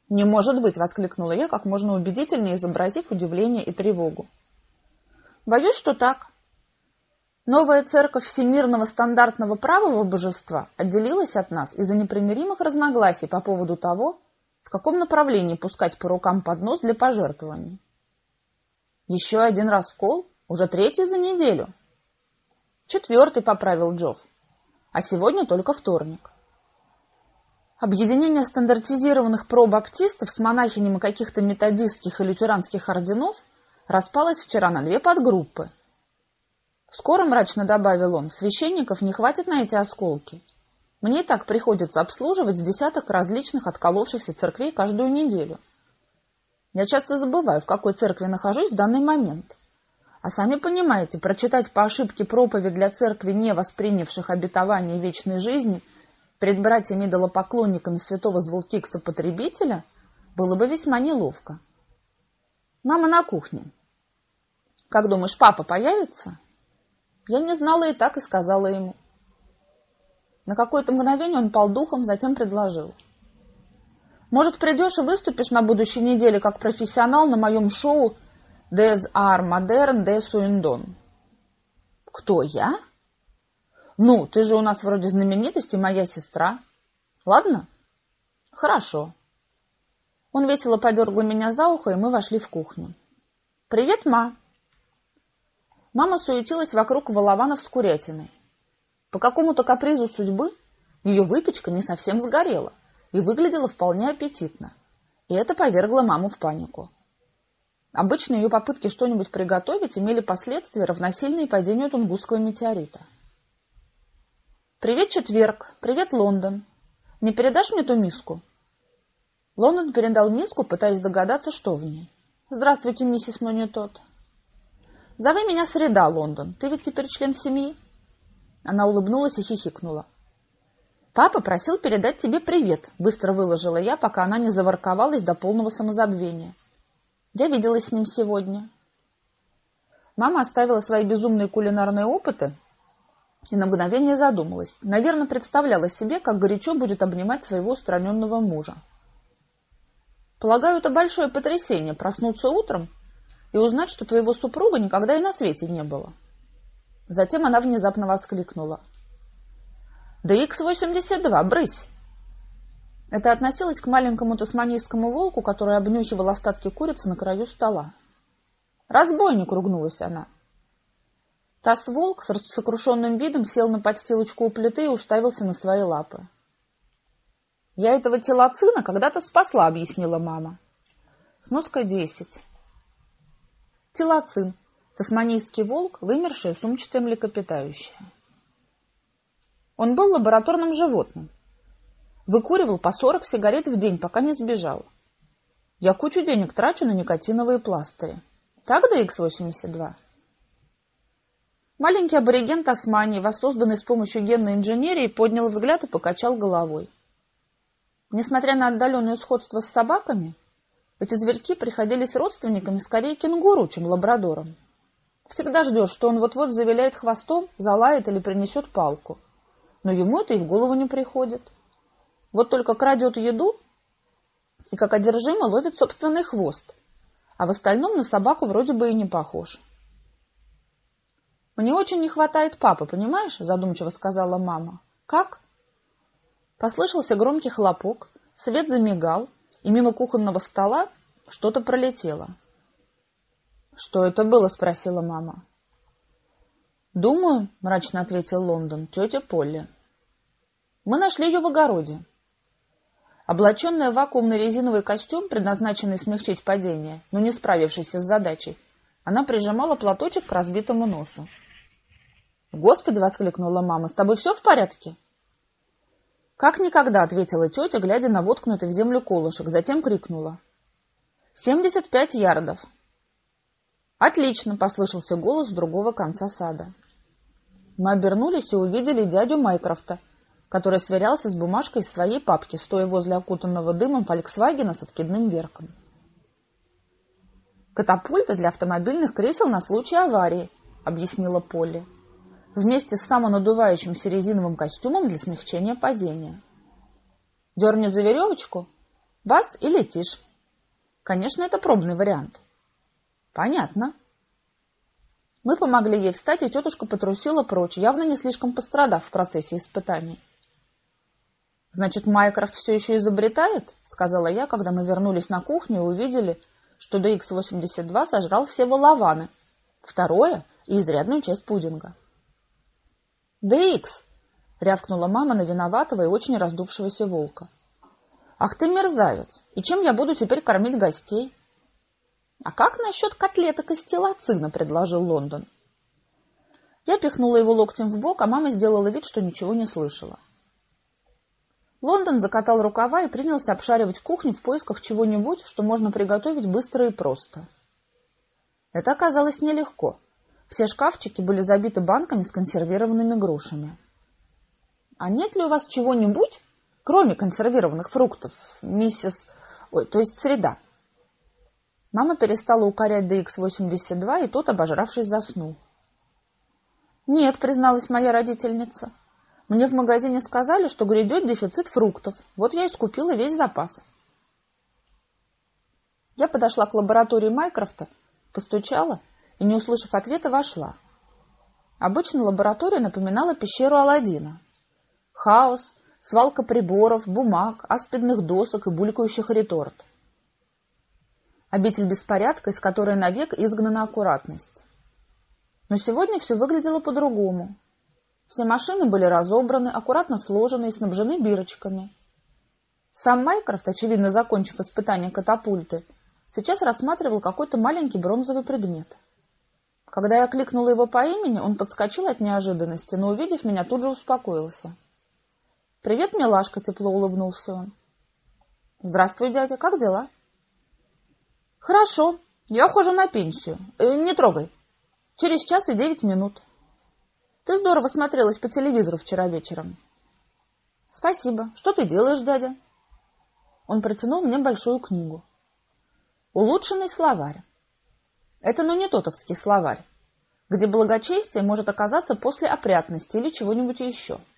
«Не может быть!» — воскликнула я, как можно убедительнее изобразив удивление и тревогу. «Боюсь, что так. Новая церковь всемирного стандартного правого божества отделилась от нас из-за непримиримых разногласий по поводу того, в каком направлении пускать по рукам поднос для пожертвований. Еще один раскол? Уже 3-й за неделю?» «4-й», — поправил Джофф. «А сегодня только вторник». Объединение стандартизированных пробаптистов с монахинями каких-то методистских и лютеранских орденов распалось вчера на 2 подгруппы. «Скоро, — мрачно добавил он, — священников не хватит на эти осколки. Мне и так приходится обслуживать с десяток различных отколовшихся церквей каждую неделю. Я часто забываю, в какой церкви нахожусь в данный момент. А сами понимаете, прочитать по ошибке проповедь для церкви, не воспринявших обетование вечной жизни, пред братьями-идолопоклонниками святого Зволкикса-потребителя, было бы весьма неловко. Мама на кухне. Как думаешь, папа появится? Я не знала и так, и сказала ему. На какое-то мгновение он пал духом, затем предложил. Может, придешь и выступишь на будущей неделе как профессионал на моем шоу «Des Arts Modernes de Suindon». Кто, я? Ну, ты же у нас вроде знаменитости, моя сестра. Ладно? Хорошо. Он весело подергал меня за ухо, и мы вошли в кухню. Привет, ма. Мама суетилась вокруг волованов с курятиной. По какому-то капризу судьбы ее выпечка не совсем сгорела и выглядела вполне аппетитно. И это повергло маму в панику. Обычно ее попытки что-нибудь приготовить имели последствия, равносильные падению Тунгусского метеорита. «Привет, четверг! Привет, Лондон! Не передашь мне ту миску?» Лондон передал миску, пытаясь догадаться, что в ней. «Здравствуйте, миссис Нонитот». «Зови меня Среда, Лондон. Ты ведь теперь член семьи?» Она улыбнулась и хихикнула. «Папа просил передать тебе привет», — быстро выложила я, пока она не заворковалась до полного самозабвения. «Я виделась с ним сегодня». Мама оставила свои безумные кулинарные опыты и на мгновение задумалась. Наверное, представляла себе, как горячо будет обнимать своего устраненного мужа. «Полагаю, это большое потрясение — проснуться утром и узнать, что твоего супруга никогда и на свете не было». Затем она внезапно воскликнула. «Да Х-82, брысь!» Это относилось к маленькому тасманийскому волку, который обнюхивал остатки курицы на краю стола. «Разбойник!» — ругнулась она. Таз-волк с сокрушенным видом сел на подстилочку у плиты и уставился на свои лапы. «Я этого телоцина когда-то спасла», — объяснила мама. Сноска 10. Телоцин. Тасманийский волк, вымершее сумчатое млекопитающее. Он был лабораторным животным. Выкуривал по 40 сигарет в день, пока не сбежал. Я кучу денег трачу на никотиновые пластыри. Так, да, Х-82? Маленький абориген Тасмании, воссозданный с помощью генной инженерии, поднял взгляд и покачал головой. Несмотря на отдаленное сходство с собаками, эти зверьки приходились родственниками скорее кенгуру, чем лабрадорам. Всегда ждешь, что он вот-вот завиляет хвостом, залает или принесет палку. Но ему это и в голову не приходит. Вот только крадет еду и как одержимо ловит собственный хвост, а в остальном на собаку вроде бы и не похож. «Мне очень не хватает папы, понимаешь?» — задумчиво сказала мама. «Как?» Послышался громкий хлопок, свет замигал, и мимо кухонного стола что-то пролетело. «Что это было?» — спросила мама. «Думаю, — мрачно ответил Лондон, — тетя Полли. Мы нашли ее в огороде». Облаченная в вакуумный резиновый костюм, предназначенный смягчить падение, но не справившийся с задачей, она прижимала платочек к разбитому носу. «Господи!» — воскликнула мама. «С тобой все в порядке?» «Как никогда!» — ответила тетя, глядя на воткнутый в землю колышек, затем крикнула. 75 ярдов!» «Отлично!» — послышался голос с другого конца сада. Мы обернулись и увидели дядю Майкрофта, который сверялся с бумажкой из своей папки, стоя возле окутанного дымом «Фольксвагена» с откидным верхом. «Катапульта для автомобильных кресел на случай аварии», — объяснила Полли, вместе с самонадувающимся резиновым костюмом для смягчения падения. «Дерни за веревочку, Бац, и летишь. Конечно, это пробный вариант. Понятно. Мы помогли ей встать, и тетушка потрусила прочь, явно не слишком пострадав в процессе испытаний. «Значит, Майкрофт все еще изобретает?» — сказала я, когда мы вернулись на кухню и увидели, что DX-82 сожрал все волованы, второе и изрядную часть пудинга. «DX!» — рявкнула мама на виноватого и очень раздувшегося волка. «Ах ты мерзавец! И чем я буду теперь кормить гостей?» «А как насчет котлеток из телоцина?» — предложил Лондон. Я пихнула его локтем в бок, а мама сделала вид, что ничего не слышала. Лондон закатал рукава и принялся обшаривать кухню в поисках чего-нибудь, что можно приготовить быстро и просто. Это оказалось нелегко. Все шкафчики были забиты банками с консервированными грушами. «А нет ли у вас чего-нибудь, кроме консервированных фруктов, миссис... то есть среда?» Мама перестала укорять DX-82, и тот, обожравшись, заснул. «Нет», — призналась моя родительница. «Мне в магазине сказали, что грядет дефицит фруктов. Вот я и скупила весь запас». Я подошла к лаборатории Майкрофта, постучала и, не услышав ответа, вошла. Обычно лаборатория напоминала пещеру Аладдина. Хаос, свалка приборов, бумаг, аспидных досок и булькающих реторт. Обитель беспорядка, из которой навек изгнана аккуратность. Но сегодня все выглядело по-другому. Все машины были разобраны, аккуратно сложены и снабжены бирочками. Сам Майкрофт, очевидно закончив испытание катапульты, сейчас рассматривал какой-то маленький бронзовый предмет. Когда я кликнула его по имени, он подскочил от неожиданности, но, увидев меня, тут же успокоился. «Привет, милашка», — тепло улыбнулся он. «Здравствуй, дядя, как дела?» «Хорошо, я ухожу на пенсию. Не трогай. Через 1 час и 9 минут. Ты здорово смотрелась по телевизору вчера вечером». «Спасибо. Что ты делаешь, дядя?» Он протянул мне большую книгу. «Улучшенный словарь». Это нонетотовский словарь, где благочестие может оказаться после опрятности или чего-нибудь еще.